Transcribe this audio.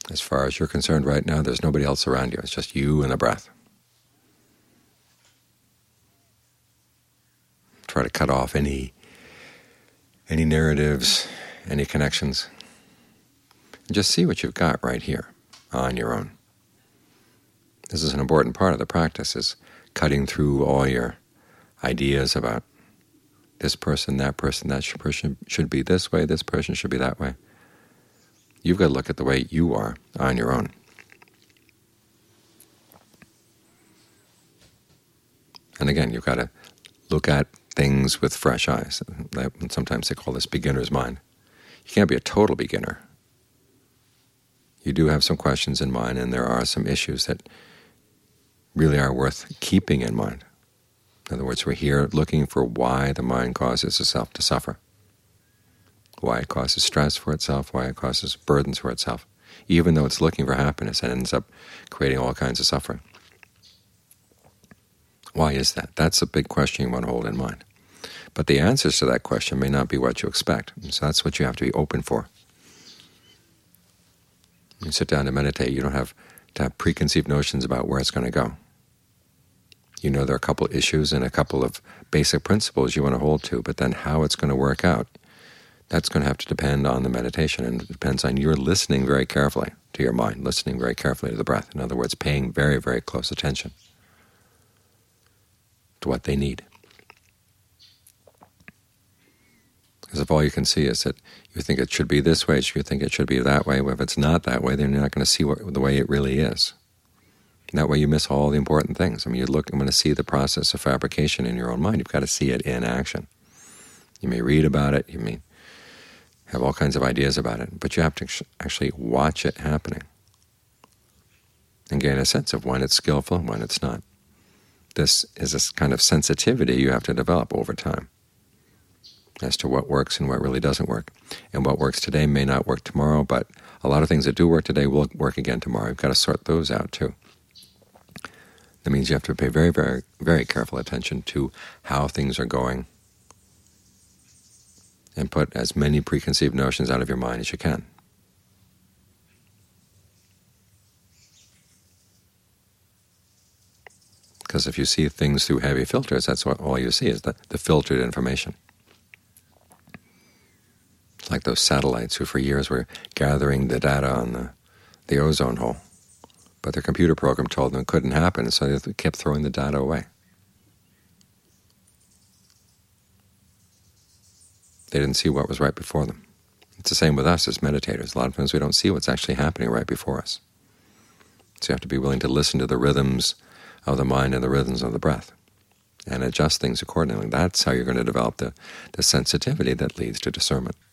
As far as you're concerned right now, there's nobody else around you. It's just you and the breath. Try to cut off any narratives, any connections. And just see what you've got right here on your own. This is an important part of the practice, is cutting through all your ideas about this person, that person should be this way, this person should be that way. You've got to look at the way you are on your own. And again, you've got to look at things with fresh eyes. Sometimes they call this beginner's mind. You can't be a total beginner. You do have some questions in mind, and there are some issues that really are worth keeping in mind. In other words, we're here looking for why the mind causes itself to suffer, why it causes stress for itself, why it causes burdens for itself, even though it's looking for happiness and ends up creating all kinds of suffering. Why is that? That's a big question you want to hold in mind. But the answers to that question may not be what you expect, so that's what you have to be open for. When you sit down to meditate, you don't have to have preconceived notions about where it's going to go. You know there are a couple issues and a couple of basic principles you want to hold to, but then how it's going to work out, that's going to have to depend on the meditation, and it depends on your listening very carefully to your mind, listening very carefully to the breath. In other words, paying very, very close attention to what they need. Because if all you can see is that you think it should be this way, you think it should be that way, well, if it's not that way, then you're not going to see the way it really is. And that way you miss all the important things. I mean, you want to see the process of fabrication in your own mind. You've got to see it in action. You may read about it, you may have all kinds of ideas about it, but you have to actually watch it happening and gain a sense of when it's skillful and when it's not. This is a kind of sensitivity you have to develop over time as to what works and what really doesn't work. And what works today may not work tomorrow, but a lot of things that do work today will work again tomorrow. You've got to sort those out too. That means you have to pay very, very, very careful attention to how things are going and put as many preconceived notions out of your mind as you can. Because if you see things through heavy filters, that's what all you see is the filtered information. It's like those satellites who for years were gathering the data on the ozone hole, but their computer program told them it couldn't happen, and so they kept throwing the data away. They didn't see what was right before them. It's the same with us as meditators. A lot of times we don't see what's actually happening right before us. So you have to be willing to listen to the rhythms of the mind and the rhythms of the breath and adjust things accordingly. That's how you're going to develop the sensitivity that leads to discernment.